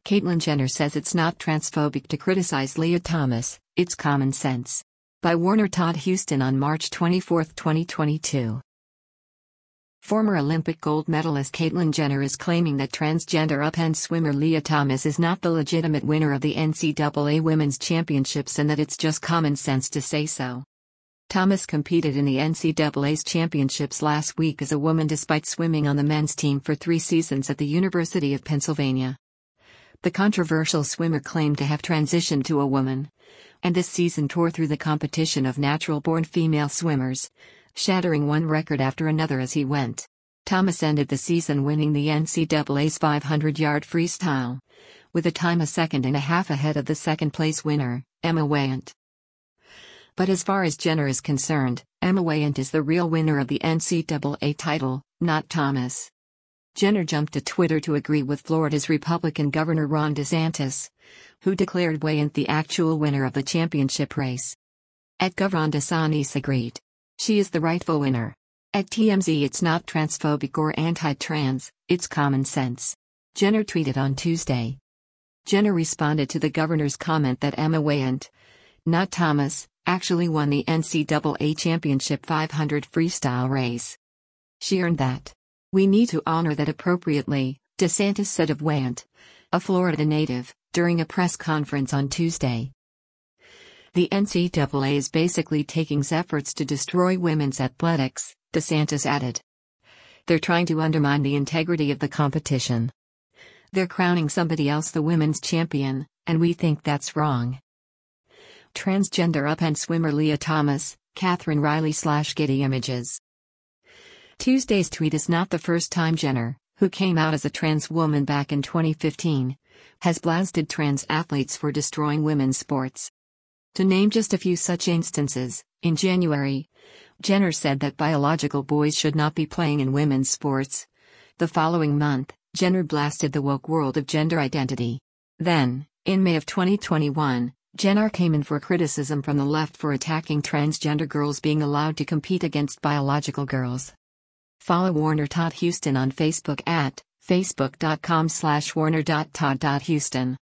Caitlyn Jenner says it's not transphobic to criticize Lia Thomas, it's common sense. By Warner Todd Houston on March 24, 2022. Former Olympic gold medalist Caitlyn Jenner is claiming that transgender upend swimmer Lia Thomas is not the legitimate winner of the NCAA Women's Championships and that it's just common sense to say so. Thomas competed in the NCAA's championships last week as a woman despite swimming on the men's team for 3 seasons at the University of Pennsylvania. The controversial swimmer claimed to have transitioned to a woman, and this season tore through the competition of natural-born female swimmers, shattering one record after another as he went. Thomas ended the season winning the NCAA's 500-yard freestyle, with a time a second and a half ahead of the second-place winner, Emma Weyant. But as far as Jenner is concerned, Emma Weyant is the real winner of the NCAA title, not Thomas. Jenner jumped to Twitter to agree with Florida's Republican Governor Ron DeSantis, who declared Weyant the actual winner of the championship race. At Ron DeSantis agreed. She is the rightful winner. At TMZ it's not transphobic or anti-trans, it's common sense. Jenner tweeted on Tuesday. Jenner responded to the governor's comment that Emma Weyant, not Thomas, actually won the NCAA championship 500 freestyle race. She earned that. We need to honor that appropriately, DeSantis said of Weyant, a Florida native, during a press conference on Tuesday. The NCAA is basically taking efforts to destroy women's athletics, DeSantis added. They're trying to undermine the integrity of the competition. They're crowning somebody else the women's champion, and we think that's wrong. Transgender upend swimmer Lia Thomas, Catherine Riley/Getty Images. Tuesday's tweet is not the first time Jenner, who came out as a trans woman back in 2015, has blasted trans athletes for destroying women's sports. To name just a few such instances, in January, Jenner said that biological boys should not be playing in women's sports. The following month, Jenner blasted the woke world of gender identity. Then, in May of 2021, Jenner came in for criticism from the left for attacking transgender girls being allowed to compete against biological girls. Follow Warner Todd Houston on Facebook at facebook.com/warner.todd.houston.